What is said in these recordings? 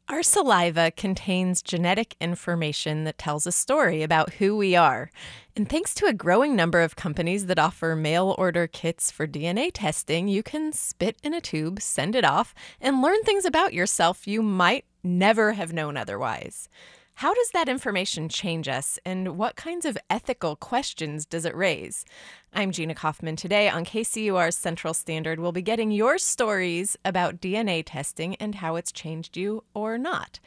Our saliva contains genetic information that tells a story about who we are. And thanks to a growing number of companies that offer mail order kits for DNA testing, you can spit in a tube, send it off, and learn things about yourself you might never have known otherwise. How does that information change us, and what kinds of ethical questions does it raise? I'm Gina Kaufman. Today on KCUR's Central Standard, we'll be getting your stories about DNA testing and how it's changed you or not.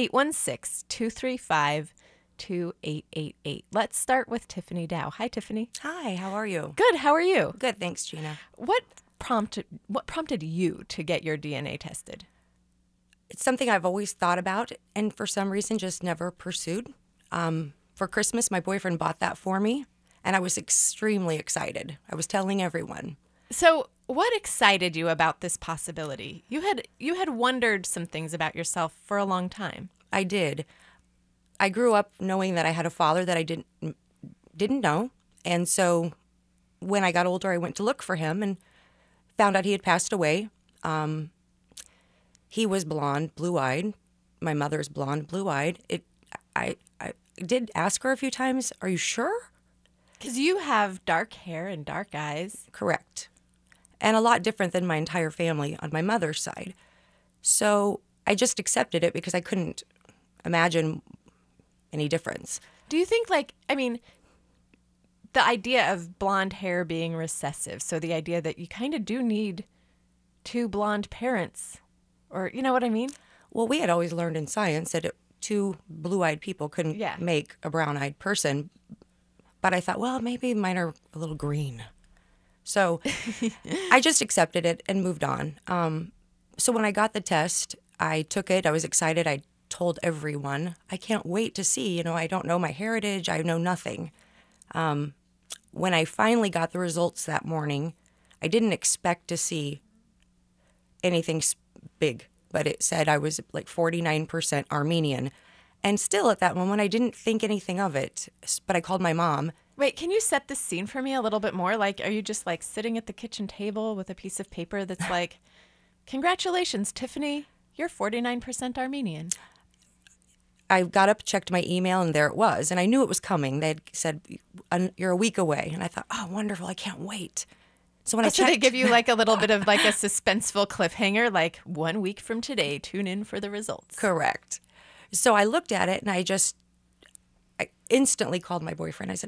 816-235-2888. Let's start with Tiffany Dow. Hi, Tiffany. Hi, how are you? Good. How are you? Good, thanks, Gina. What prompted you to get your DNA tested? It's something I've always thought about and for some reason just never pursued. For Christmas, my boyfriend bought that for me, and I was extremely excited. I was telling everyone. So what excited you about this possibility? You had wondered some things about yourself for a long time. I did. I grew up knowing that I had a father that I didn't know, and so when I got older, I went to look for him and found out he had passed away. He was blonde, blue-eyed. My mother's blonde, blue-eyed. I did ask her a few times, "Are you sure?" Because you have dark hair and dark eyes. Correct. And a lot different than my entire family on my mother's side. So I just accepted it because I couldn't imagine any difference. Do you think, the idea of blonde hair being recessive, so the idea that you kind of do need two blonde parents, or you know what I mean? Well, we had always learned in science that two blue-eyed people couldn't make a brown-eyed person. But I thought, well, maybe mine are a little green. So I just accepted it and moved on. So when I got the test, I took it. I was excited. I told everyone, I can't wait to see. I don't know my heritage. I know nothing. When I finally got the results that morning, I didn't expect to see anything big, but it said I was like 49% Armenian. And still at that moment, I didn't think anything of it, but I called my mom. Wait, can you set the scene for me a little bit more? Are you just sitting at the kitchen table with a piece of paper that's like, congratulations, Tiffany, you're 49% Armenian? I got up, checked my email, and there it was. And I knew it was coming. They had said, you're a week away. And I thought, oh, wonderful, I can't wait. So when I checked... So they give you a little bit of a suspenseful cliffhanger, 1 week from today, tune in for the results. Correct. So I looked at it and I instantly called my boyfriend. I said,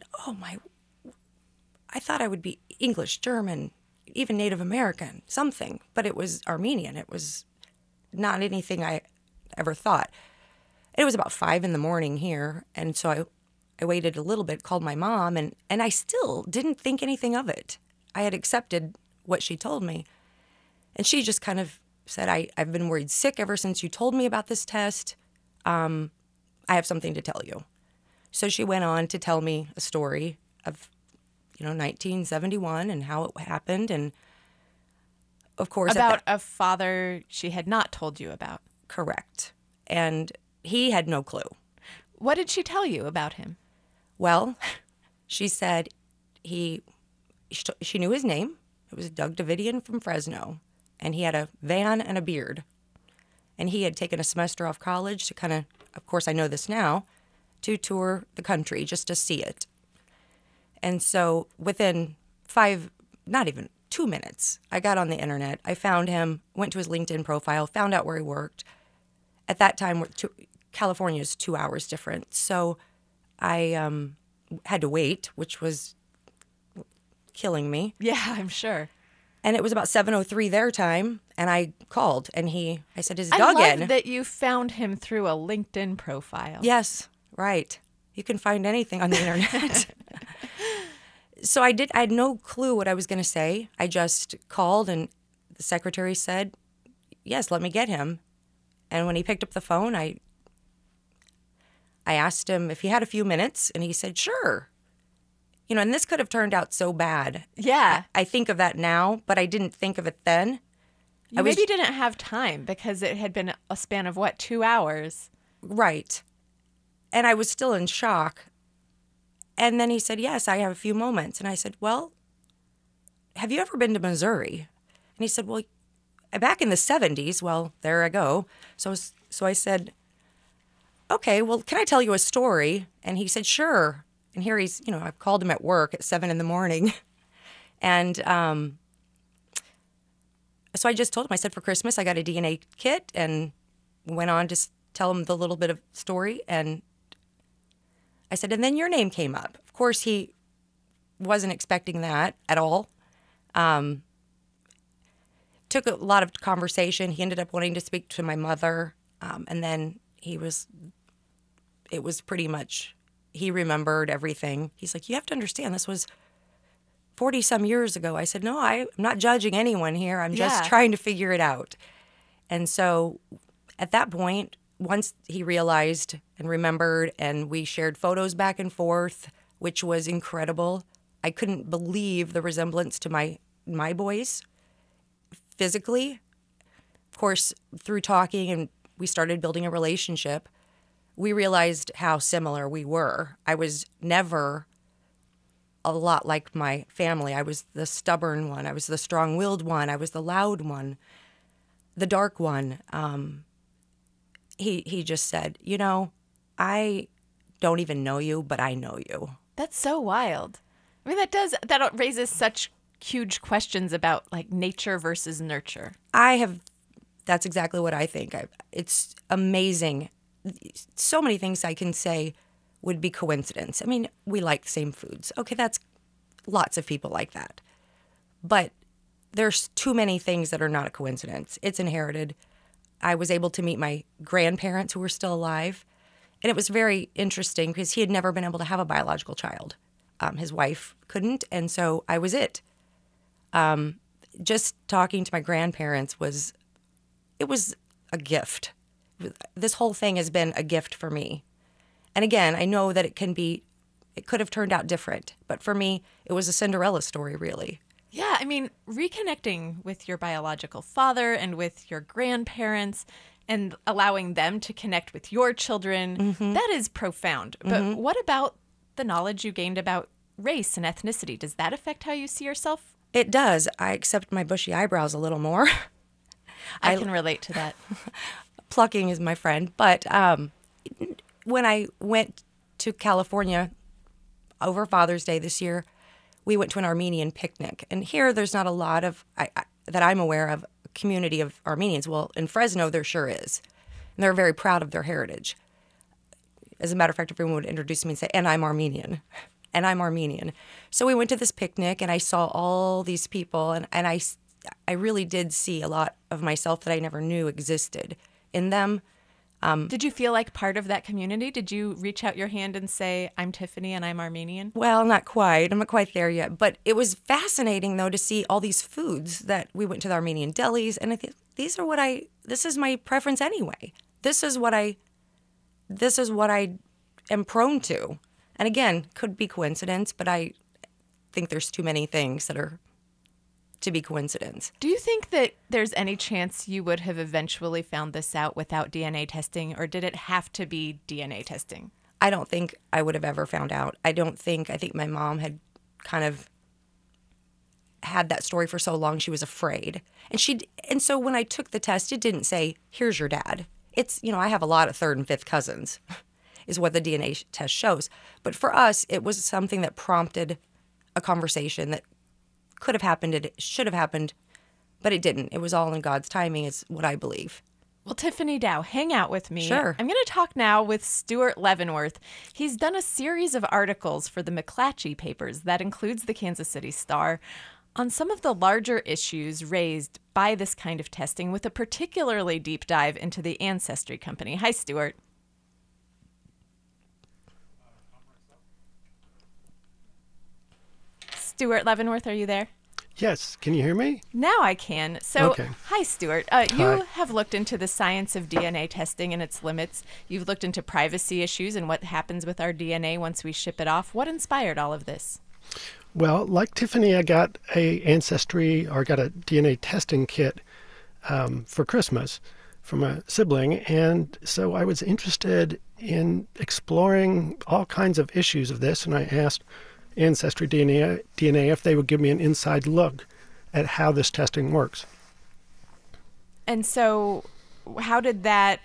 I thought I would be English, German, even Native American, something. But it was Armenian. It was not anything I ever thought. It was about 5 a.m. here. And so I waited a little bit, called my mom, and I still didn't think anything of it. I had accepted what she told me. And she just kind of said, I've been worried sick ever since you told me about this test. I have something to tell you. So she went on to tell me a story of, 1971 and how it happened. And of course... About a father she had not told you about. Correct. And he had no clue. What did she tell you about him? Well, she said she knew his name. It was Doug Davidian from Fresno. And he had a van and a beard. And he had taken a semester off college to kind of course I know this now, to tour the country just to see it. And so within not even 2 minutes, I got on the internet. I found him, went to his LinkedIn profile, found out where he worked. At that time, California is 2 hours different. So I had to wait, which was killing me. Yeah, I'm sure. And it was about 7:03 their time, and I called, and I said, is Doug in? I love that you found him through a LinkedIn profile. Yes, right. You can find anything on the internet. So I had no clue what I was going to say. I just called, and the secretary said, yes, let me get him. And when he picked up the phone, I asked him if he had a few minutes, and he said, sure. And this could have turned out so bad. Yeah. I think of that now, but I didn't think of it then. You maybe didn't have time because it had been a span of, 2 hours? Right. And I was still in shock. And then he said, yes, I have a few moments. And I said, well, have you ever been to Missouri? And he said, well, back in the 70s, well, there I go. So I was So I said, okay, well, can I tell you a story? And he said, sure. And here he's, I've called him at work at 7 a.m. And so I just told him, I said, for Christmas, I got a DNA kit, and went on to tell him the little bit of story. And I said, and then your name came up. Of course, he wasn't expecting that at all. Took a lot of conversation. He ended up wanting to speak to my mother. And then it was pretty much, he remembered everything. He's like, you have to understand, this was 40 some years ago. I said, no, I'm not judging anyone here. I'm just trying to figure it out. And so at that point, once he realized and remembered, and we shared photos back and forth, which was incredible. I couldn't believe the resemblance to my boys physically. Of course, through talking, and we started building a relationship, we realized how similar we were. I was never a lot like my family. I was the stubborn one. I was the strong-willed one. I was the loud one, the dark one. He just said, I don't even know you, but I know you. That's so wild. I mean, that raises such huge questions about like nature versus nurture. That's exactly what I think. It's amazing. So many things I can say would be coincidence. I mean, we like the same foods. Okay, that's lots of people like that. But there's too many things that are not a coincidence. It's inherited. I was able to meet my grandparents who were still alive. And it was very interesting because he had never been able to have a biological child. His wife couldn't, and so I was it. Just talking to my grandparents was a gift. This whole thing has been a gift for me. And again, I know that it could have turned out different. But for me, it was a Cinderella story, really. Yeah, I mean, reconnecting with your biological father and with your grandparents and allowing them to connect with your children, that is profound. But what about the knowledge you gained about race and ethnicity? Does that affect how you see yourself? It does. I accept my bushy eyebrows a little more. I can relate to that. Plucking is my friend. But when I went to California over Father's Day this year, we went to an Armenian picnic. And here there's not a lot of, that I'm aware of, a community of Armenians. Well, in Fresno, there sure is. And they're very proud of their heritage. As a matter of fact, everyone would introduce me and say, and I'm Armenian. And I'm Armenian. So we went to this picnic, and I saw all these people, and I really did see a lot of myself that I never knew existed in them. Did you feel like part of that community? Did you reach out your hand and say, I'm Tiffany and I'm Armenian? Well, not quite. I'm not quite there yet. But it was fascinating, though, to see all these foods that we went to the Armenian delis. And I think this is my preference anyway. This is what I am prone to. And again, could be coincidence, but I think there's too many things that are to be coincidence. Do you think that there's any chance you would have eventually found this out without DNA testing, or did it have to be DNA testing? I don't think I would have ever found out. I think my mom had kind of had that story for so long she was afraid. And so when I took the test, it didn't say, here's your dad. It's, I have a lot of third and fifth cousins, is what the DNA test shows. But for us, it was something that prompted a conversation that could have happened, it should have happened, but it didn't. It was all in God's timing, is what I believe. Well, Tiffany Dow, hang out with me. Sure. I'm going to talk now with Stuart Leavenworth. He's done a series of articles for the McClatchy Papers that includes the Kansas City Star on some of the larger issues raised by this kind of testing, with a particularly deep dive into the Ancestry Company. Hi, Stuart. Stuart Leavenworth, are you there? Yes. Can you hear me? Now I can. So, okay. Hi, Stuart. You have looked into the science of DNA testing and its limits. You've looked into privacy issues and what happens with our DNA once we ship it off. What inspired all of this? Well, like Tiffany, I got a DNA testing kit for Christmas from a sibling. And so I was interested in exploring all kinds of issues of this. And I asked Ancestry DNA if they would give me an inside look at how this testing works. And so how did that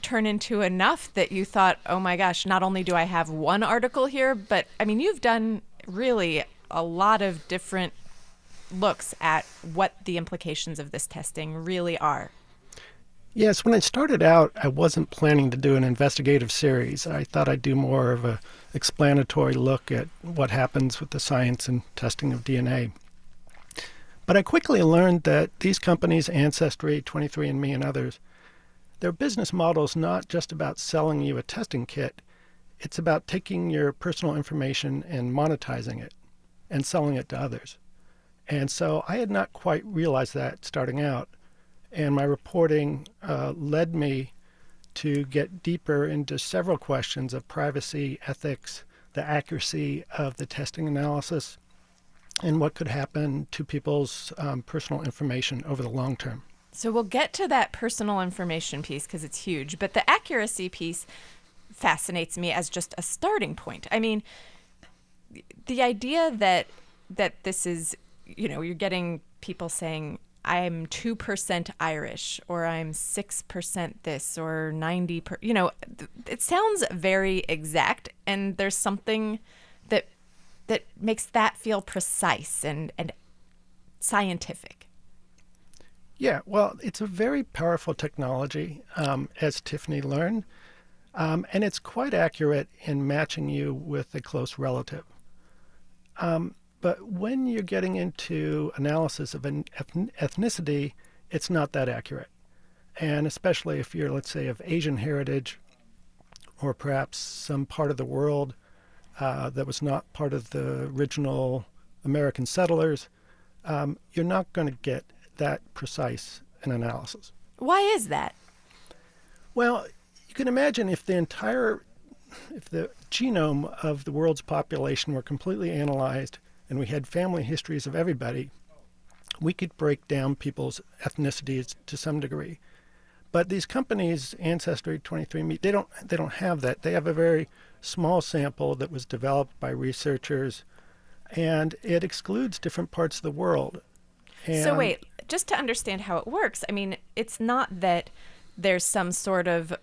turn into enough that you thought, oh my gosh, not only do I have one article here, but I mean, you've done really a lot of different looks at what the implications of this testing really are. Yes, when I started out, I wasn't planning to do an investigative series. I thought I'd do more of a explanatory look at what happens with the science and testing of DNA. But I quickly learned that these companies, Ancestry, 23andMe, and others, their business model is not just about selling you a testing kit. It's about taking your personal information and monetizing it and selling it to others. And so I had not quite realized that starting out. And my reporting led me to get deeper into several questions of privacy, ethics, the accuracy of the testing analysis, and what could happen to people's personal information over the long term. So we'll get to that personal information piece because it's huge. But the accuracy piece fascinates me as just a starting point. I mean, the idea that this is, you're getting people saying, I'm 2% Irish, or I'm 6% this, or 90%, it sounds very exact, and there's something that makes that feel precise and scientific. Yeah, well, it's a very powerful technology, as Tiffany learned, and it's quite accurate in matching you with a close relative. But when you're getting into analysis of an ethnicity, it's not that accurate. And especially if you're, let's say, of Asian heritage, or perhaps some part of the world that was not part of the original American settlers, you're not going to get that precise an analysis. Why is that? Well, you can imagine if the genome of the world's population were completely analyzed, and we had family histories of everybody, we could break down people's ethnicities to some degree. But these companies, Ancestry, 23andMe, they don't have that. They have a very small sample that was developed by researchers, and it excludes different parts of the world. So wait, just to understand how it works, I mean, it's not that there's some sort of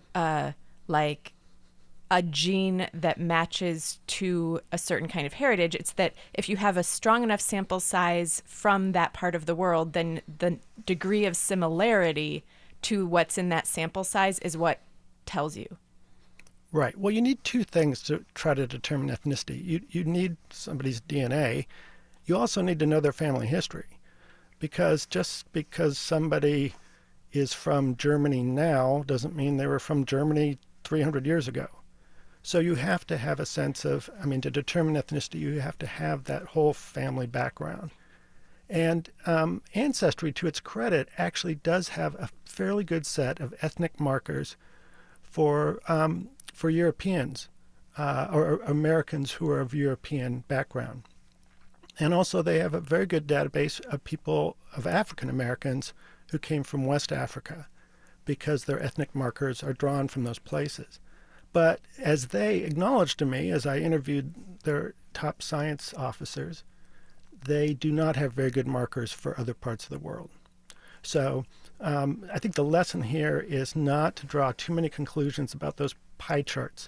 a gene that matches to a certain kind of heritage. It's that if you have a strong enough sample size from that part of the world, then the degree of similarity to what's in that sample size is what tells you. Right. Well, you need two things to try to determine ethnicity. You need somebody's DNA. You also need to know their family history, because just because somebody is from Germany now doesn't mean they were from Germany 300 years ago. So you have to have a sense of, to determine ethnicity, you have to have that whole family background. And Ancestry, to its credit, actually does have a fairly good set of ethnic markers for Europeans or Americans who are of European background. And also they have a very good database of people, of African Americans who came from West Africa, because their ethnic markers are drawn from those places. But as they acknowledged to me, as I interviewed their top science officers, they do not have very good markers for other parts of the world. So I think the lesson here is not to draw too many conclusions about those pie charts.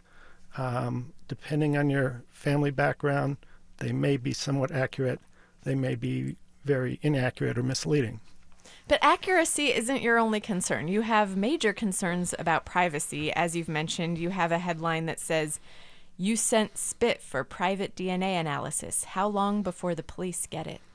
Depending on your family background, they may be somewhat accurate. They may be very inaccurate or misleading. But accuracy isn't your only concern. You have major concerns about privacy. As you've mentioned, you have a headline that says, "You sent spit for private DNA analysis. How long before the police get it?"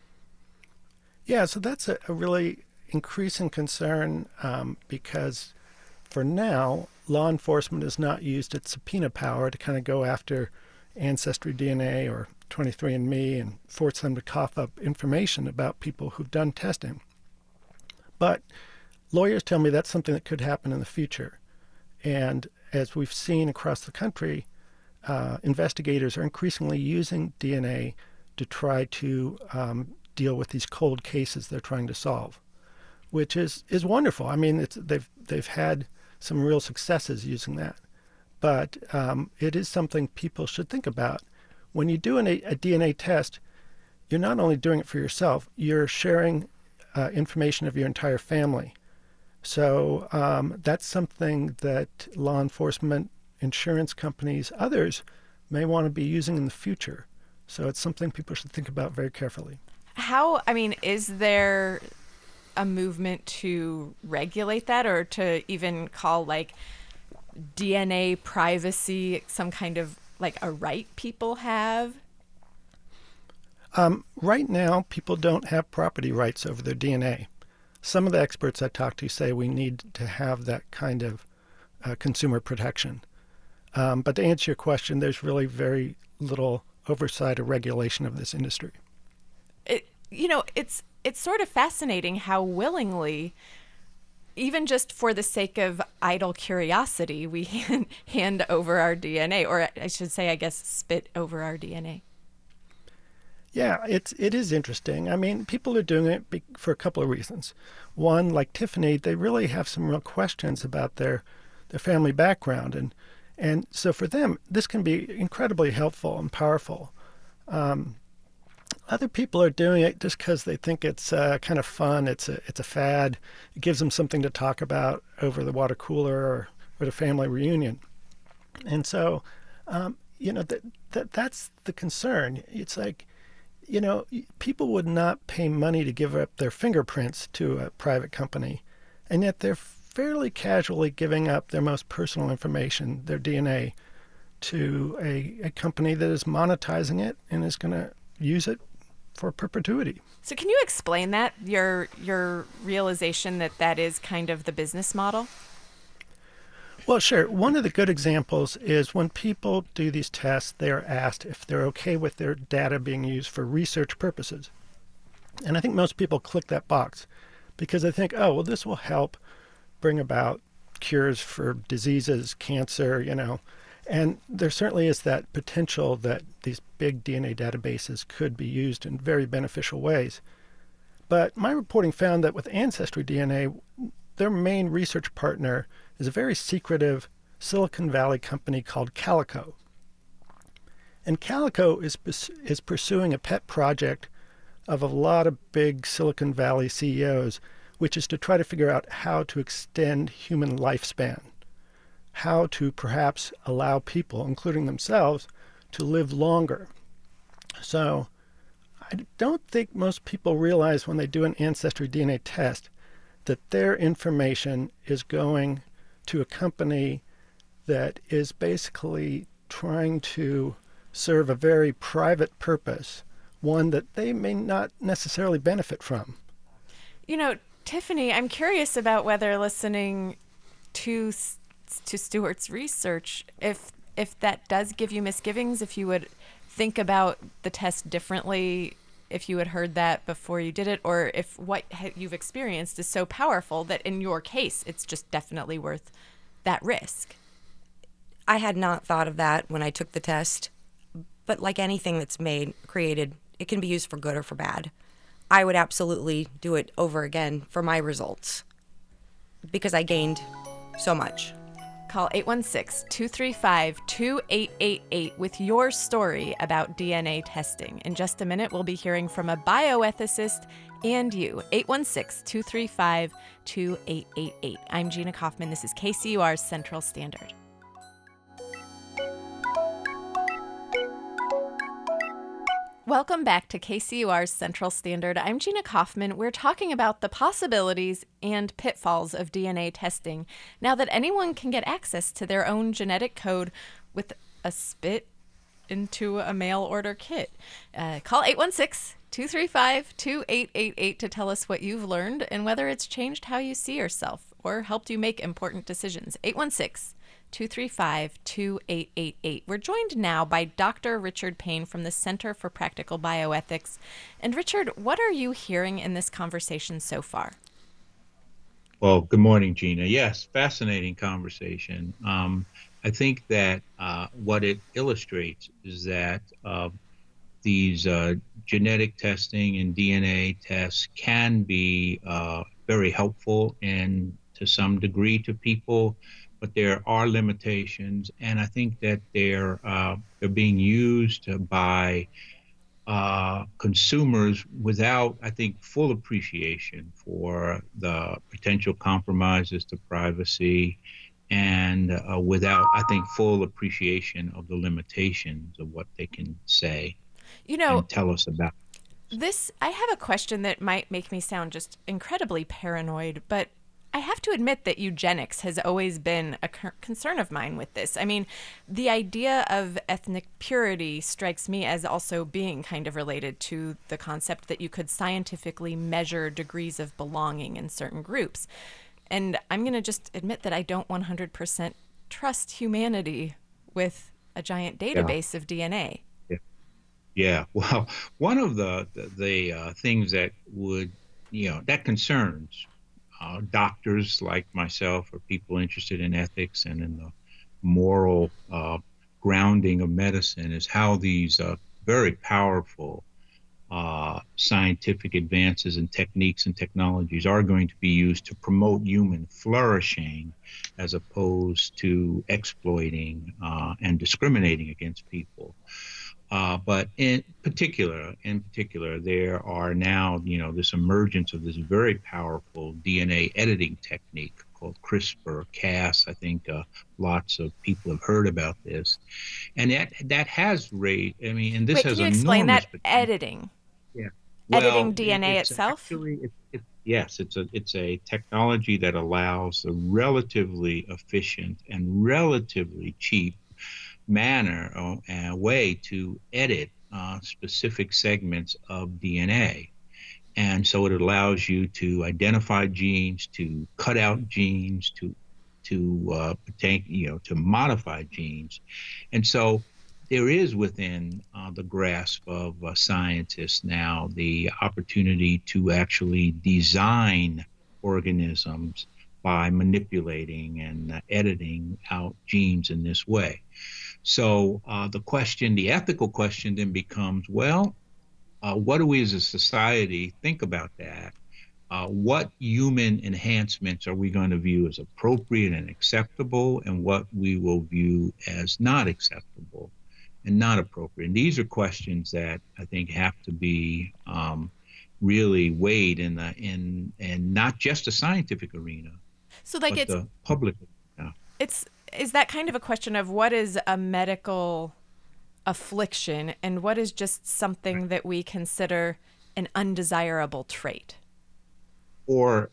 Yeah, so that's a really increasing concern because for now, law enforcement has not used its subpoena power to kind of go after Ancestry DNA or 23andMe and force them to cough up information about people who've done testing. But lawyers tell me that's something that could happen in the future. And as we've seen across the country, investigators are increasingly using DNA to try to deal with these cold cases they're trying to solve, which is wonderful. I mean, they've had some real successes using that. But it is something people should think about. When you do a DNA test, you're not only doing it for yourself, you're sharing information of your entire family So that's something that law enforcement, insurance companies, others may want to be using in the future. So it's something people should think about very carefully. Is there a movement to regulate that, or to even call like DNA privacy some kind of like a right people have? Right now, people don't have property rights over their DNA. Some of the experts I talk to say we need to have that kind of consumer protection. But to answer your question, there's really very little oversight or regulation of this industry. It's sort of fascinating how willingly, even just for the sake of idle curiosity, we hand over our DNA, or I should say, I guess, spit over our DNA. Yeah, it is interesting. I mean, people are doing it for a couple of reasons. One, like Tiffany, they really have some real questions about their family background, and so for them, this can be incredibly helpful and powerful. Other people are doing it just because they think it's kind of fun. It's a fad. It gives them something to talk about over the water cooler or at a family reunion. And so, that's the concern. It's like, people would not pay money to give up their fingerprints to a private company, and yet they're fairly casually giving up their most personal information, their DNA, to a company that is monetizing it and is going to use it for perpetuity. So can you explain that, your realization that is kind of the business model? Well, sure. One of the good examples is when people do these tests, they are asked if they're okay with their data being used for research purposes. And I think most people click that box because they think, oh, well, this will help bring about cures for diseases, cancer, And there certainly is that potential that these big DNA databases could be used in very beneficial ways. But my reporting found that with Ancestry DNA, their main research partner is a very secretive Silicon Valley company called Calico. And Calico is pursuing a pet project of a lot of big Silicon Valley CEOs, which is to try to figure out how to extend human lifespan, how to perhaps allow people, including themselves, to live longer. So I don't think most people realize when they do an Ancestry DNA test that their information is going to a company that is basically trying to serve a very private purpose, one that they may not necessarily benefit from. Tiffany, I'm curious about whether listening to Stuart's research, if that does give you misgivings, if you would think about the test differently, if you had heard that before you did it, or if what you've experienced is so powerful that in your case, it's just definitely worth that risk. I had not thought of that when I took the test, but like anything that's created, it can be used for good or for bad. I would absolutely do it over again for my results because I gained so much. Call 816-235-2888 with your story about DNA testing. In just a minute, we'll be hearing from a bioethicist and you. 816-235-2888. I'm Gina Kaufman. This is KCUR's Central Standard. Welcome back to KCUR's Central Standard. I'm Gina Kaufman. We're talking about the possibilities and pitfalls of DNA testing now that anyone can get access to their own genetic code with a spit into a mail order kit. Call 816-235-2888 to tell us what you've learned and whether it's changed how you see yourself or helped you make important decisions. 816-235-2888. We're joined now by Dr. Richard Payne from the Center for Practical Bioethics. And Richard, what are you hearing in this conversation so far? Well, good morning, Gina. Yes, fascinating conversation. I think that what it illustrates is that these genetic testing and DNA tests can be very helpful and to some degree to people, but there are limitations, and I think that they're being used by consumers without, I think, full appreciation for the potential compromises to privacy and without, I think, full appreciation of the limitations of what they can say You know, and tell us about. I have a question that might make me sound just incredibly paranoid, but I have to admit that eugenics has always been a concern of mine with this. I mean, the idea of ethnic purity strikes me as also being kind of related to the concept that you could scientifically measure degrees of belonging in certain groups. And I'm going to just admit that I don't 100% trust humanity with a giant database of DNA. Yeah, well, one of the things that would, that concerns doctors like myself or people interested in ethics and in the moral grounding of medicine is how these very powerful scientific advances and techniques and technologies are going to be used to promote human flourishing as opposed to exploiting and discriminating against people. But in particular, there are now, this emergence of this very powerful DNA editing technique called CRISPR-Cas. I think lots of people have heard about this, and that has raised. I mean, and this Wait, has can you explain that potential. editing? Yeah, Editing DNA it's itself? Actually, yes, it's a technology that allows a relatively efficient and relatively cheap manner or way to edit specific segments of DNA. And so it allows you to identify genes, to cut out genes, to modify genes. And so there is within the grasp of scientists now the opportunity to actually design organisms by manipulating and editing out genes in this way. So the ethical question then becomes, well, what do we as a society think about that? What human enhancements are we going to view as appropriate and acceptable, and what we will view as not acceptable and not appropriate? And these are questions that I think have to be really weighed in not just the scientific arena, So, but the public arena. Is that kind of a question of what is a medical affliction and what is just something that we consider an undesirable trait? Or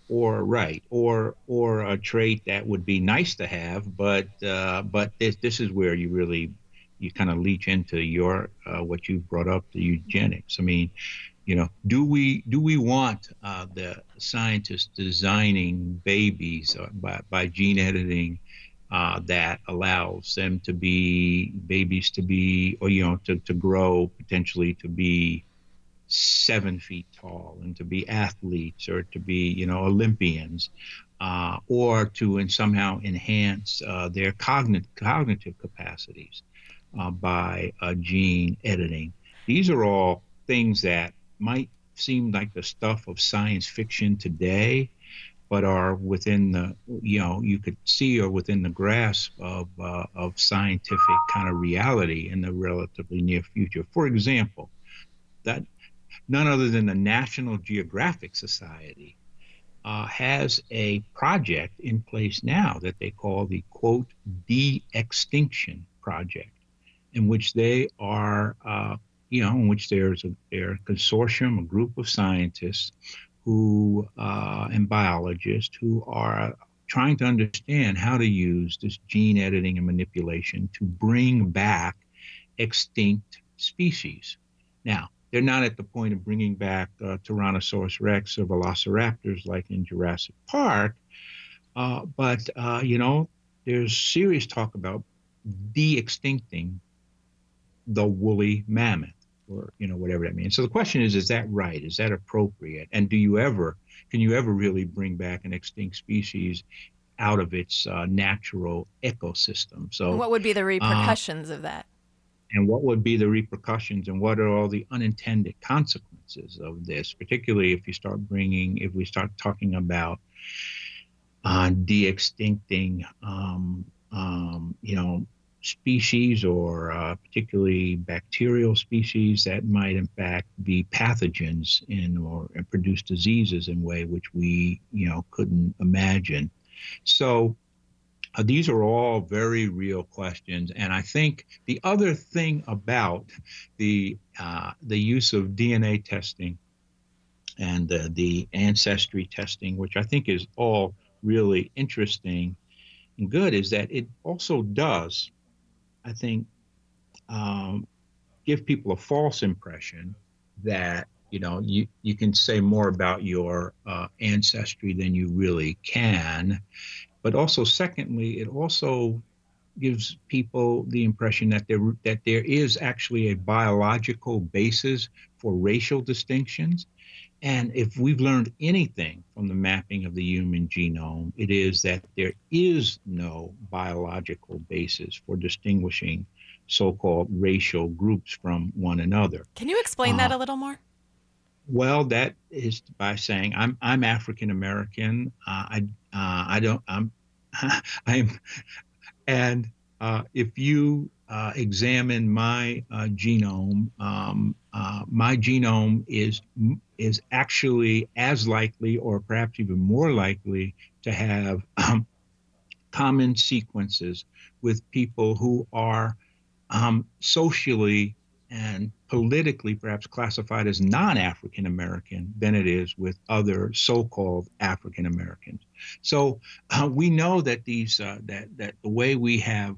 a trait that would be nice to have, but this is where you kind of leach into your what you brought up, the eugenics. I mean, do we want the scientists designing babies by gene editing that allows them to be babies to be, or to grow potentially to be 7 feet tall and to be athletes or to be Olympians, or to somehow enhance their cognitive capacities by gene editing? These are all things that might seem like the stuff of science fiction today, but are within the, you could see are within the grasp of scientific kind of reality in the relatively near future. For example, that none other than the National Geographic Society has a project in place now that they call the, quote, de-extinction project, in which they are, in which there's a consortium, a group of scientists who and biologists who are trying to understand how to use this gene editing and manipulation to bring back extinct species. Now, they're not at the point of bringing back Tyrannosaurus rex or velociraptors like in Jurassic Park, but there's serious talk about de-extincting the woolly mammoth, or whatever that means. So the question is that right? Is that appropriate? And can you ever really bring back an extinct species out of its natural ecosystem? So and what would be the repercussions of that? And what would be the repercussions, and what are all the unintended consequences of this, particularly if we start talking about de-extincting species or particularly bacterial species that might in fact be pathogens in or produce diseases in a way which we couldn't imagine. So these are all very real questions, and I think the other thing about the use of DNA testing and the ancestry testing, which I think is all really interesting and good, is that it also does, I think, give people a false impression that you can say more about your ancestry than you really can. But also, secondly, it also gives people the impression that there is actually a biological basis for racial distinctions. And if we've learned anything from the mapping of the human genome, it is that there is no biological basis for distinguishing so-called racial groups from one another. Can you explain that a little more? Well, that is by saying I'm African American. And if you examine my genome, my genome is actually as likely, or perhaps even more likely, to have common sequences with people who are socially and politically perhaps classified as non-African American than it is with other so-called African Americans. So we know that these that the way we have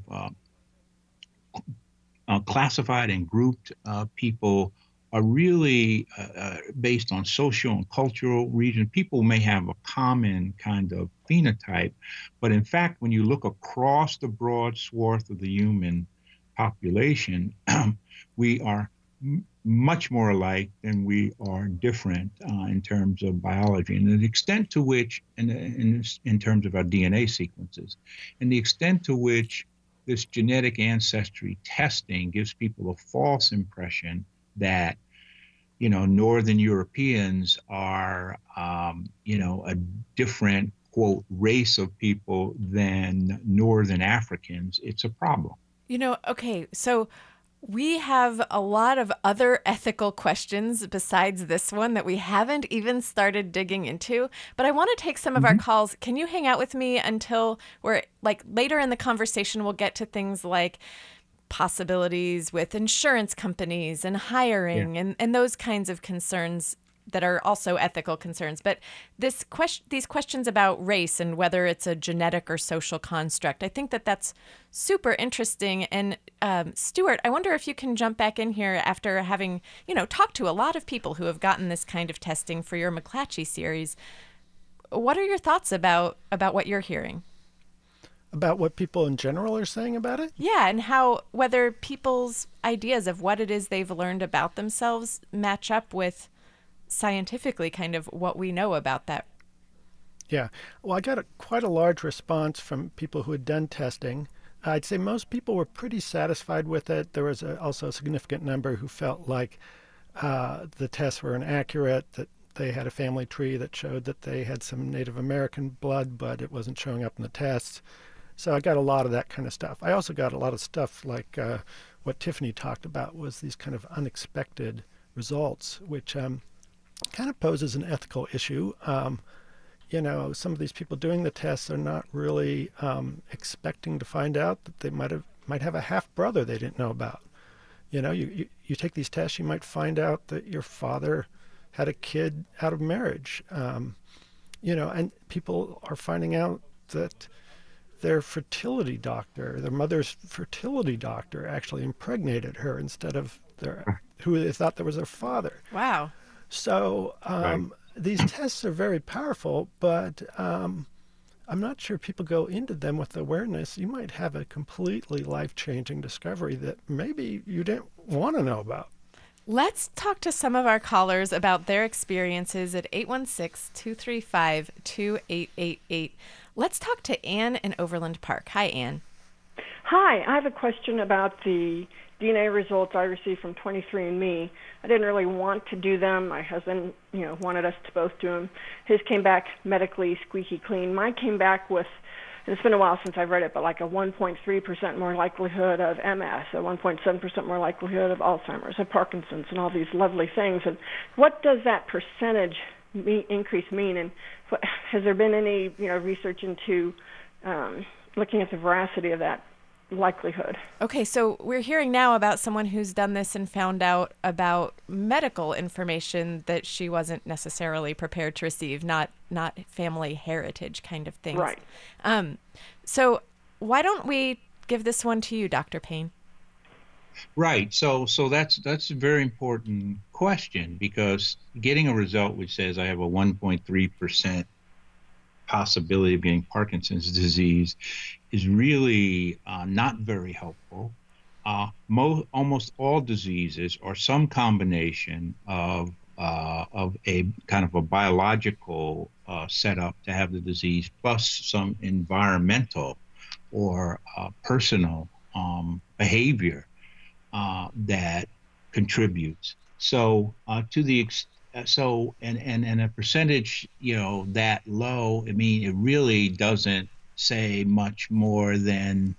classified and grouped people are really based on social and cultural region. People may have a common kind of phenotype, but in fact, when you look across the broad swath of the human population, we are much more alike than we are different in terms of biology, and the extent to which, in terms of our DNA sequences, and the extent to which this genetic ancestry testing gives people a false impression that Northern Europeans are a different, quote, race of people than Northern Africans. It's a problem. Okay, so we have a lot of other ethical questions besides this one that we haven't even started digging into, but I want to take some of our calls. Can you hang out with me until we're later in the conversation? We'll get to things like possibilities with insurance companies and hiring and those kinds of concerns that are also ethical concerns. But these questions about race and whether it's a genetic or social construct, I think that's super interesting. And Stuart, I wonder if you can jump back in here after having, talked to a lot of people who have gotten this kind of testing for your McClatchy series. What are your thoughts about what you're hearing? About what people in general are saying about it? Yeah, and whether people's ideas of what it is they've learned about themselves match up with scientifically kind of what we know about that. Yeah. Well, I got quite a large response from people who had done testing. I'd say most people were pretty satisfied with it. There was also a significant number who felt like the tests were inaccurate, that they had a family tree that showed that they had some Native American blood, but it wasn't showing up in the tests. So I got a lot of that kind of stuff. I also got a lot of stuff like what Tiffany talked about was these kind of unexpected results, which kind of poses an ethical issue. Some of these people doing the tests are not really expecting to find out that they might have a half brother they didn't know about. You take these tests, you might find out that your father had a kid out of marriage. And people are finding out that their mother's fertility doctor actually impregnated her instead of who they thought that was their father. Wow. So these tests are very powerful, but I'm not sure people go into them with awareness. You might have a completely life-changing discovery that maybe you didn't want to know about. Let's talk to some of our callers about their experiences at 816-235-2888. Let's talk to Anne in Overland Park. Hi, Anne. Hi, I have a question about the DNA results I received from 23andMe. I didn't really want to do them. My husband, wanted us to both do them. His came back medically squeaky clean. Mine came back with and it's been a while since I've read it, but like a 1.3% more likelihood of MS, a 1.7% more likelihood of Alzheimer's, of Parkinson's, and all these lovely things. And what does that percentage increase mean? And has there been any research into looking at the veracity of that likelihood? Okay, so we're hearing now about someone who's done this and found out about medical information that she wasn't necessarily prepared to receive, not family heritage kind of things. Right. So why don't we give this one to you, Dr. Payne? Right. So that's a very important question, because getting a result which says I have a 1.3% possibility of getting Parkinson's disease is really not very helpful. Almost all diseases are some combination of a kind of a biological setup to have the disease, plus some environmental or personal behavior that contributes. So to the and a percentage that low, I mean, it really doesn't say much more than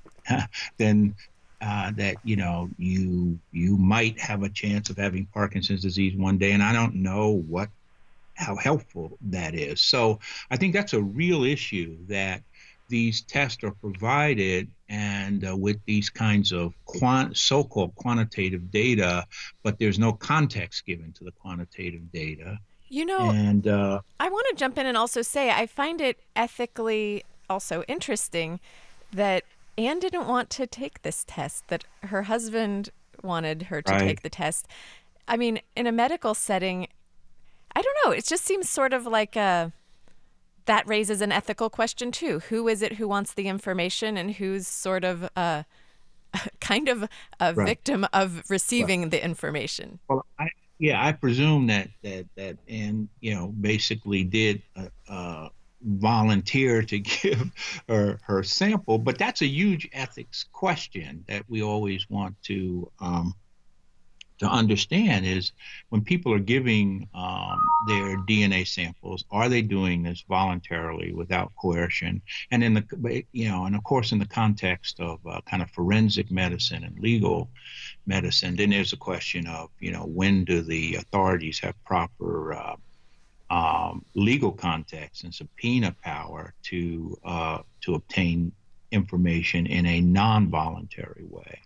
that you might have a chance of having Parkinson's disease one day, and I don't know how helpful that is. So I think that's a real issue, that these tests are provided and with these kinds of so-called quantitative data, but there's no context given to the quantitative data. And I want to jump in and also say I find it ethically also interesting that Anne didn't want to take this test, that her husband wanted her to take the test. I mean, in a medical setting, I don't know, it just seems sort of like that raises an ethical question too. Who is it who wants the information, and who's sort of kind of a victim of receiving the information? Well, I presume that Anne, basically did volunteer to give her sample, but that's a huge ethics question that we always want to understand, is when people are giving their DNA samples, are they doing this voluntarily without coercion? And and of course, in the context of kind of forensic medicine and legal medicine, then there's a question of, when do the authorities have proper legal context and subpoena power to obtain information in a non-voluntary way.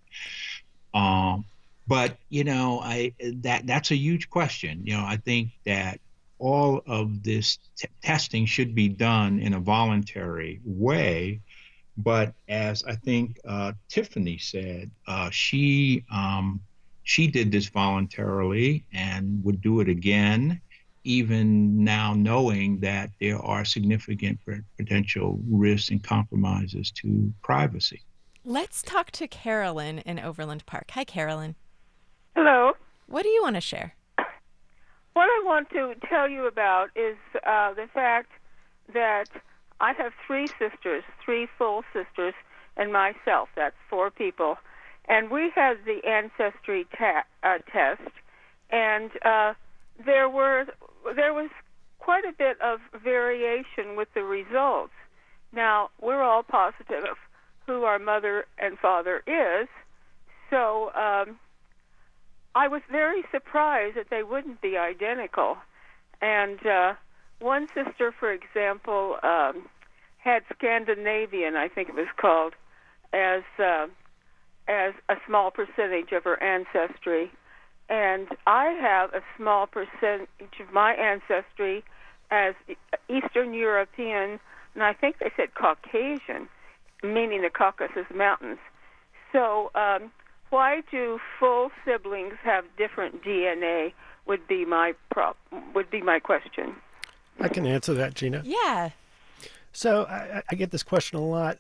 But that's a huge question. I think that all of this testing should be done in a voluntary way. But as I think Tiffany said, she did this voluntarily and would do it again, even now knowing that there are significant potential risks and compromises to privacy. Let's talk to Carolyn in Overland Park. Hi, Carolyn. Hello. What do you want to share? What I want to tell you about is the fact that I have three full sisters, and myself. That's 4 people. And we had the Ancestry test, and there was quite a bit of variation with the results. Now, we're all positive of who our mother and father is, so I was very surprised that they wouldn't be identical. And one sister, for example, had Scandinavian, I think it was called, as a small percentage of her ancestry. And I have a small percentage of my ancestry as Eastern European, and I think they said Caucasian, meaning the Caucasus Mountains. So why do full siblings have different DNA would be my question. I can answer that, Gina. Yeah. So I get this question a lot.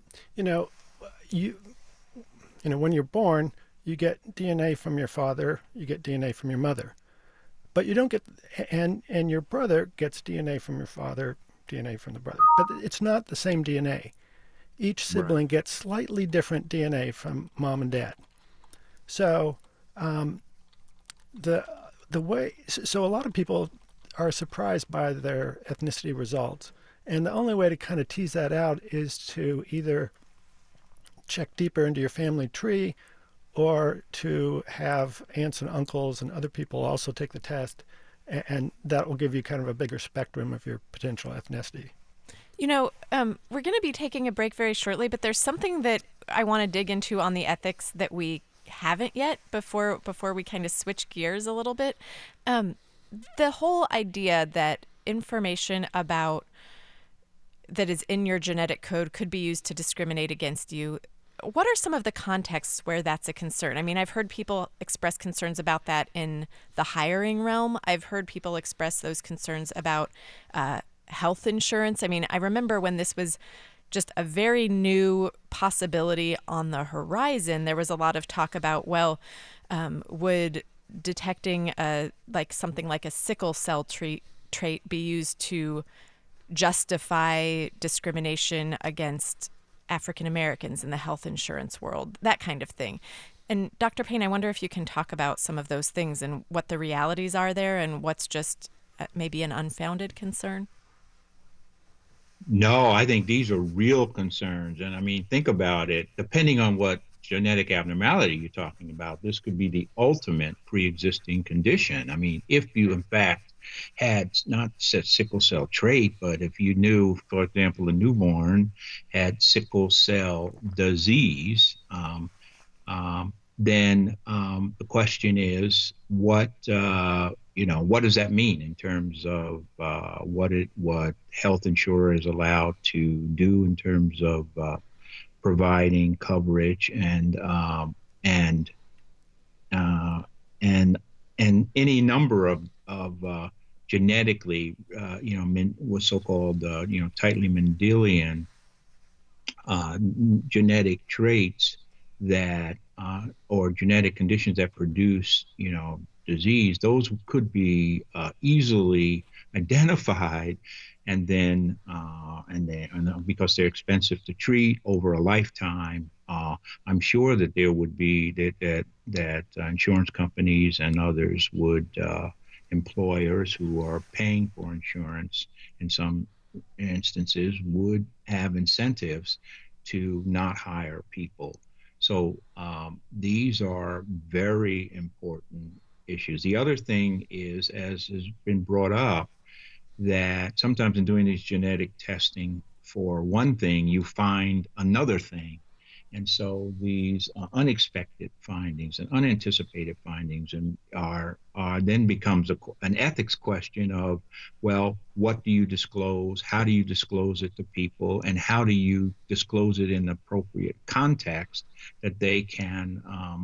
When you're born, you get DNA from your father, you get DNA from your mother, but you don't get, and your brother gets DNA from your father, DNA from the brother, but it's not the same DNA. Each sibling gets slightly different DNA from mom and dad. So so a lot of people are surprised by their ethnicity results, And the only way to kind of tease that out is to either check deeper into your family tree or to have aunts and uncles and other people also take the test, and that will give you kind of a bigger spectrum of your potential ethnicity. You know, we're going to be taking a break very shortly, but there's something that I want to dig into on the ethics that we haven't yet before we kind of switch gears a little bit. The whole idea that information about that is in your genetic code could be used to discriminate against you. What are some of the contexts where that's a concern? I mean, I've heard people express concerns about that in the hiring realm. I've heard people express those concerns about health insurance. I mean, I remember when this was just a very new possibility on the horizon, there was a lot of talk about, well, would detecting something like a sickle cell trait be used to justify discrimination against African Americans in the health insurance world, that kind of thing. And Dr. Payne, I wonder if you can talk about some of those things and what the realities are there and what's just maybe an unfounded concern. No, I think these are real concerns. And I mean, think about it, depending on what genetic abnormality you're talking about, this could be the ultimate pre-existing condition. I mean, if you in fact had not sickle cell trait, but if you knew, for example, a newborn had sickle cell disease, then the question is, what does that mean in terms of what health insurer is allowed to do in terms of providing coverage and any number of genetically, what's so-called, tightly Mendelian genetic traits that, or genetic conditions that produce, disease. Those could be easily identified, and then because they're expensive to treat over a lifetime, I'm sure that there would be that insurance companies and others would. Employers who are paying for insurance in some instances would have incentives to not hire people. So these are very important issues. The other thing is, as has been brought up, that sometimes in doing these genetic testing for one thing, you find another thing. And so these unexpected findings and unanticipated findings are then becomes an ethics question of, well, what do you disclose? How do you disclose it to people? And how do you disclose it in appropriate context that they can,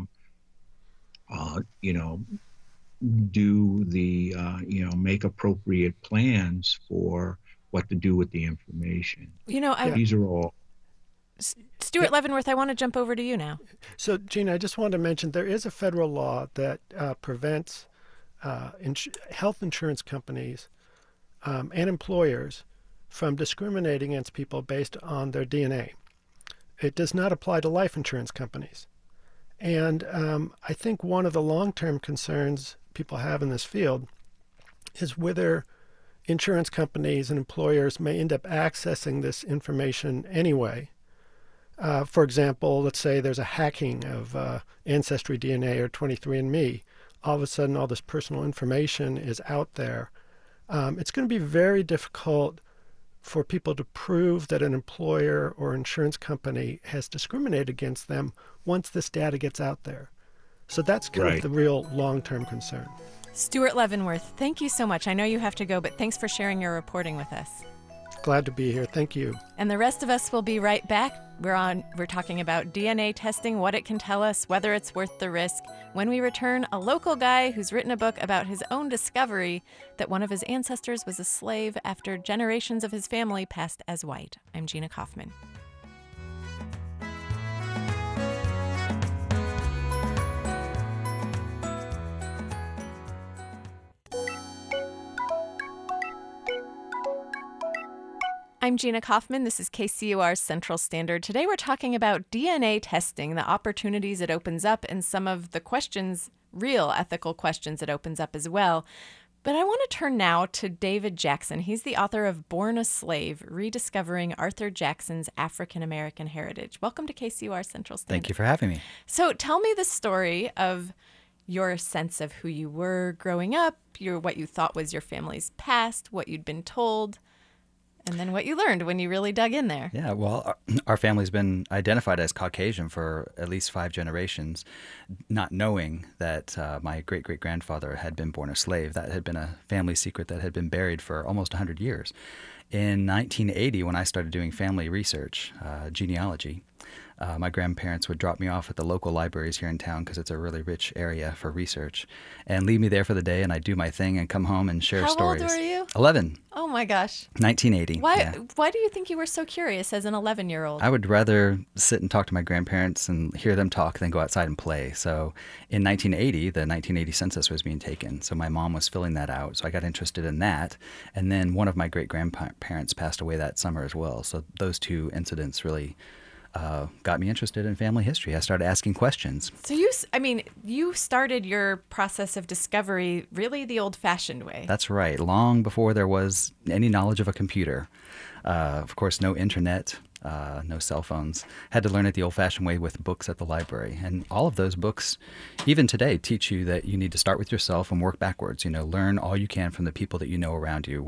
do the, make appropriate plans for what to do with the information? These are all. Stuart Leavenworth, I want to jump over to you now. So, Gina, I just wanted to mention there is a federal law that prevents health insurance companies and employers from discriminating against people based on their DNA. It does not apply to life insurance companies. And I think one of the long-term concerns people have in this field is whether insurance companies and employers may end up accessing this information anyway. For example, let's say there's a hacking of Ancestry DNA or 23andMe. All of a sudden, all this personal information is out there. It's going to be very difficult for people to prove that an employer or insurance company has discriminated against them once this data gets out there. So that's kind of the real long-term concern. Stuart Leavenworth, thank you so much. I know you have to go, but thanks for sharing your reporting with us. Glad to be here. Thank you. And the rest of us will be right back. We're talking about DNA testing, what it can tell us, whether it's worth the risk. When we return, a local guy who's written a book about his own discovery that one of his ancestors was a slave after generations of his family passed as white. I'm Gina Kaufman. I'm Gina Kaufman. This is KCUR's Central Standard. Today we're talking about DNA testing, the opportunities it opens up, and some of the questions, real ethical questions it opens up as well. But I want to turn now to David Jackson. He's the author of Born a Slave, Rediscovering Arthur Jackson's African-American Heritage. Welcome to KCUR Central Standard. Thank you for having me. So tell me the story of your sense of who you were growing up, what you thought was your family's past, what you'd been told, and then what you learned when you really dug in there. Yeah, well, our family's been identified as Caucasian for at least 5 generations, not knowing that my great-great-grandfather had been born a slave. That had been a family secret that had been buried for almost 100 years. In 1980, when I started doing family research, genealogy, my grandparents would drop me off at the local libraries here in town because it's a really rich area for research, and leave me there for the day, and I'd do my thing and come home and share stories. How old were you? 11. Oh my gosh. 1980. Why do you think you were so curious as an 11-year-old? I would rather sit and talk to my grandparents and hear them talk than go outside and play. So in 1980, the 1980 census was being taken. So my mom was filling that out. So I got interested in that. And then one of my great-grandparents passed away that summer as well. So those two incidents really got me interested in family history. I started asking questions. So you started your process of discovery really the old-fashioned way. That's right. Long before there was any knowledge of a computer. Of course, no internet, no cell phones. Had to learn it the old-fashioned way with books at the library. And all of those books, even today, teach you that you need to start with yourself and work backwards. Learn all you can from the people that you know around you.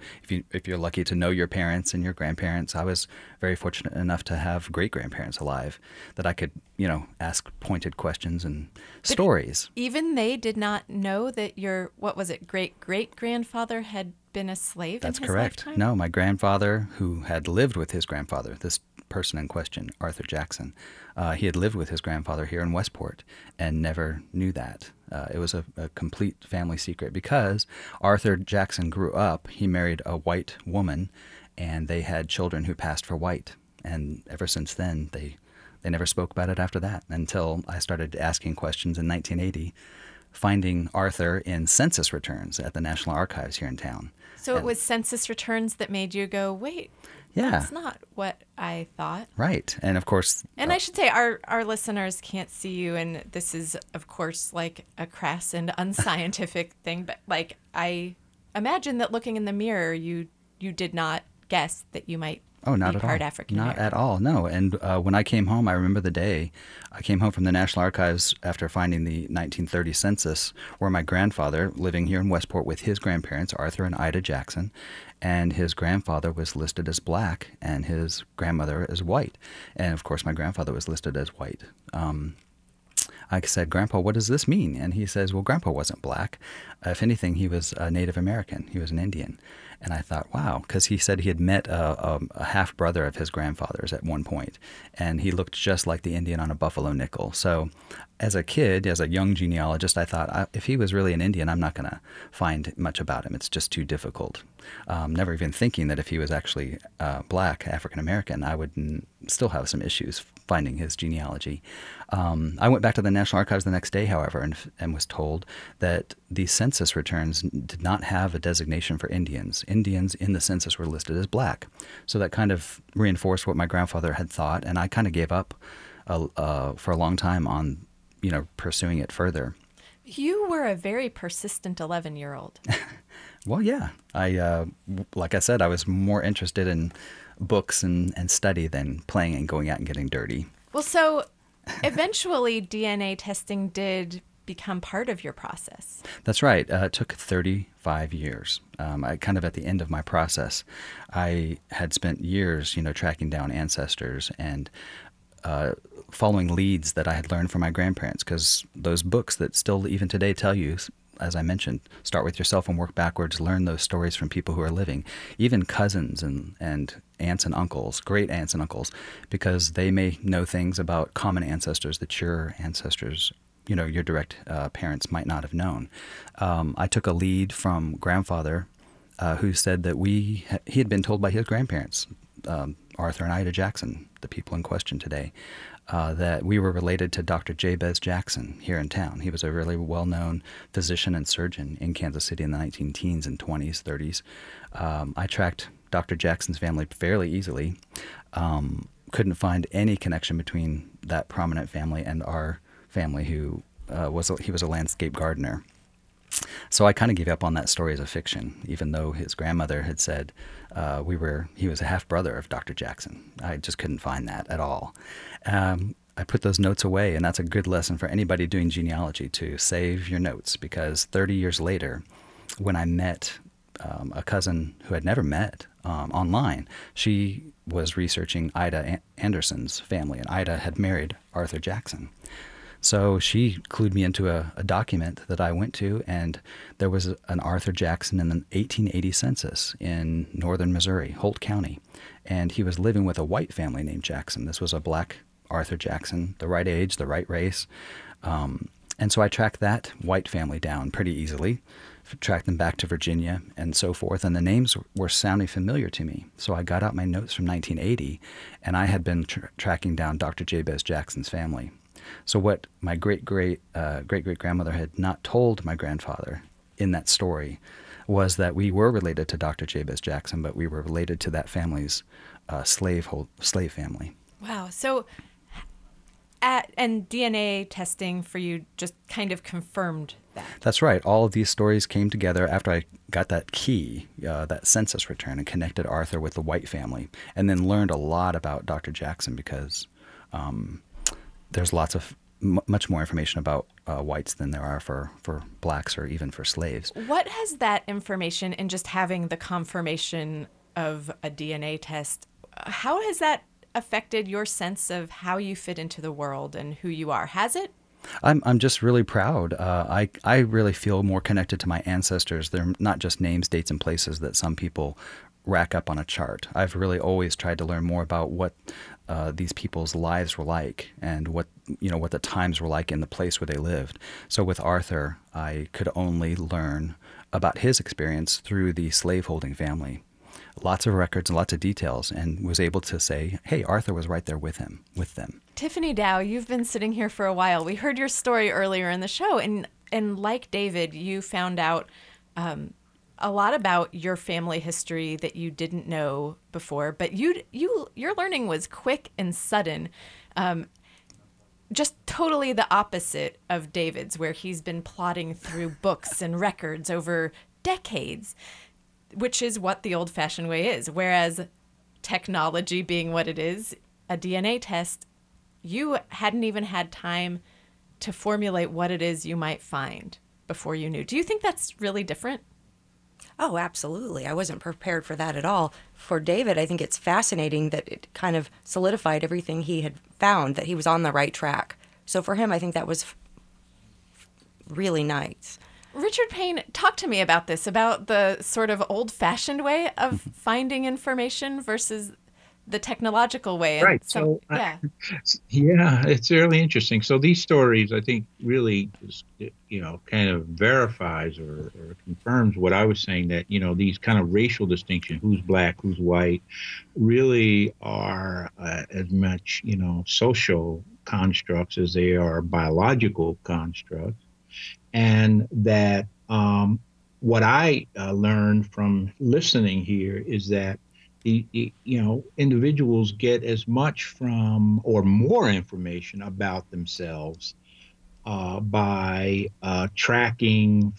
If you're lucky to know your parents and your grandparents. I was very fortunate enough to have great-grandparents alive that I could, ask pointed questions and stories. Even they did not know that your, great-great-grandfather had been a slave That's in his correct. lifetime? No, my grandfather, who had lived with his grandfather, this person in question, Arthur Jackson, he had lived with his grandfather here in Westport and never knew that. It was a complete family secret because Arthur Jackson grew up, he married a white woman, and they had children who passed for white. And ever since then, they never spoke about it after that until I started asking questions in 1980, finding Arthur in census returns at the National Archives here in town. So it was census returns that made you go, wait, that's not what I thought. Right. And of course... And I should say our listeners can't see you, and this is, of course, like a crass and unscientific thing, but like I imagine that looking in the mirror, you did not guess that you might not be at part all. African Not American. at all, no. And when I came home, I remember the day. I came home from the National Archives after finding the 1930 census, where my grandfather, living here in Westport with his grandparents, Arthur and Ida Jackson, and his grandfather was listed as black and his grandmother as white. And of course, my grandfather was listed as white. I said, "Grandpa, what does this mean?" And he says, "Well, Grandpa wasn't black. If anything, he was a Native American. He was an Indian." And I thought, wow, because he said he had met a half-brother of his grandfather's at one point, and he looked just like the Indian on a buffalo nickel. So as a kid, as a young genealogist, I thought, if he was really an Indian, I'm not going to find much about him. It's just too difficult. Never even thinking that if he was actually black, African-American, I would still have some issues finding his genealogy. I went back to the National Archives the next day, however, and was told that the census returns did not have a designation for Indians. Indians in the census were listed as black. So that kind of reinforced what my grandfather had thought, and I kind of gave up for a long time on, pursuing it further. You were a very persistent 11-year-old. Well, yeah. Like I said, I was more interested in books and study than playing and going out and getting dirty. Well, so eventually DNA testing did become part of your process. That's right. It took 35 years. Kind of at the end of my process, I had spent years, tracking down ancestors and following leads that I had learned from my grandparents, because those books that still even today tell you, as I mentioned, start with yourself and work backwards, learn those stories from people who are living, even cousins and aunts and uncles, great aunts and uncles, because they may know things about common ancestors that your ancestors, your direct parents might not have known. I took a lead from grandfather who said that he had been told by his grandparents, Arthur and Ida Jackson, the people in question today, that we were related to Dr. Jabez Jackson here in town. He was a really well-known physician and surgeon in Kansas City in the 19-teens and 20s, 30s. I tracked Dr. Jackson's family fairly easily. Couldn't find any connection between that prominent family and our family, who he was a landscape gardener. So I kind of gave up on that story as a fiction, even though his grandmother had said he was a half brother of Dr. Jackson. I just couldn't find that at all. I put those notes away, and that's a good lesson for anybody doing genealogy, to save your notes, because 30 years later, when I met a cousin who I'd never met online, she was researching Ida Anderson's family, and Ida had married Arthur Jackson. So she clued me into a document that I went to, and there was an Arthur Jackson in the 1880 census in northern Missouri, Holt County, and he was living with a white family named Jackson. This was a black Arthur Jackson, the right age, the right race. And so I tracked that white family down pretty easily, tracked them back to Virginia and so forth, and the names were sounding familiar to me. So I got out my notes from 1980, and I had been tracking down Dr. Jabez Jackson's family. So what my great-great-grandmother had not told my grandfather in that story was that we were related to Dr. Jabez Jackson, but we were related to that family's slave family. Wow. So, and DNA testing for you just kind of confirmed that. That's right. All of these stories came together after I got that key, that census return, and connected Arthur with the white family, and then learned a lot about Dr. Jackson because there's lots of much more information about whites than there are for blacks or even for slaves. What has that information and just having the confirmation of a DNA test, how has that affected your sense of how you fit into the world and who you are? Has it? I'm just really proud. I really feel more connected to my ancestors. They're not just names, dates, and places that some people rack up on a chart. I've really always tried to learn more about what these people's lives were like, and what the times were like in the place where they lived. So with Arthur, I could only learn about his experience through the slaveholding family. Lots of records and lots of details, and was able to say, hey, Arthur was right there with them. Tiffany Dow, you've been sitting here for a while. We heard your story earlier in the show, and like David, you found out a lot about your family history that you didn't know before, but your learning was quick and sudden. Just totally the opposite of David's, where he's been plodding through books and records over decades, which is what the old-fashioned way is. Whereas technology being what it is, a DNA test, you hadn't even had time to formulate what it is you might find before you knew. Do you think that's really different? Oh, absolutely. I wasn't prepared for that at all. For David, I think it's fascinating that it kind of solidified everything he had found, that he was on the right track. So for him, I think that was really nice. Richard Payne, talk to me about this, about the sort of old-fashioned way of finding information versus the technological way. Right. Yeah, it's really interesting. So these stories, I think, really, kind of verifies or confirms what I was saying, that, these kind of racial distinctions, who's black, who's white, really are as much, social constructs as they are biological constructs. And that what I learned from listening here is that individuals get as much from or more information about themselves by tracking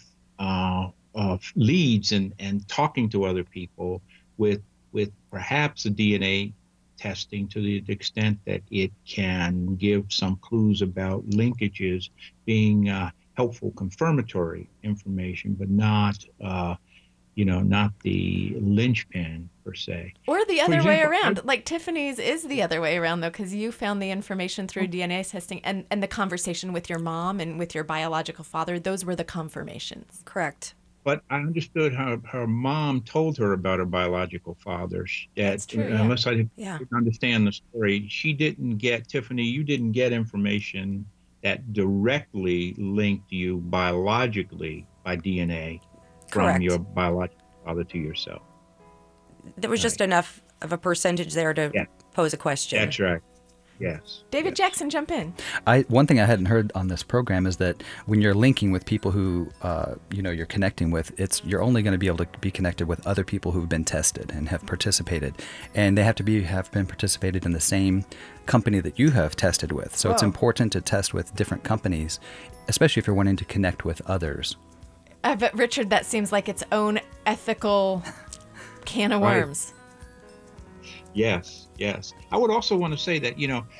leads and talking to other people with perhaps a DNA testing, to the extent that it can give some clues about linkages, being helpful confirmatory information, but not not the linchpin per se. Or the other way around. Like Tiffany's is the other way around, though, because you found the information through DNA testing, and the conversation with your mom and with your biological father, those were the confirmations. Correct. But I understood how her mom told her about her biological father. That's true, unless I didn't understand the story, she didn't get, Tiffany, you didn't get information that directly linked you biologically by DNA. Correct. From your biological father to yourself. There was just enough of a percentage there to pose a question. That's right. Yes. David Jackson, jump in. One thing I hadn't heard on this program is that when you're linking with people who you're connecting with, you're only going to be able to be connected with other people who've been tested and have participated, and they have to have been participated in the same company that you have tested with. So It's important to test with different companies, especially if you're wanting to connect with others. But Richard, that seems like its own ethical can of Right. worms. Yes, yes. I would also want to say that,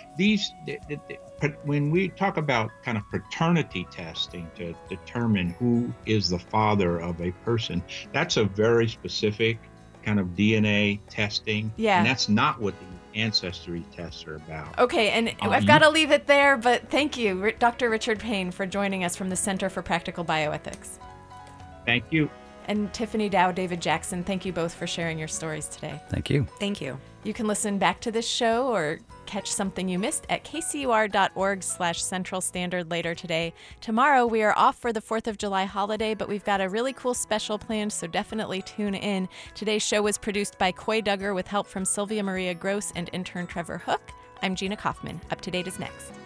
when we talk about kind of paternity testing to determine who is the father of a person, that's a very specific kind of DNA testing. Yeah. And that's not what the ancestry tests are about. Okay, and I've got to leave it there, but thank you, Dr. Richard Payne, for joining us from the Center for Practical Bioethics. Thank you. And Tiffany Dow, David Jackson, thank you both for sharing your stories today. Thank you. Thank you. You can listen back to this show or catch something you missed at kcur.org/Central Standard later today. Tomorrow, we are off for the 4th of July holiday, but we've got a really cool special planned, so definitely tune in. Today's show was produced by Coy Duggar with help from Sylvia Maria Gross and intern Trevor Hook. I'm Gina Kaufman. Up to Date is next.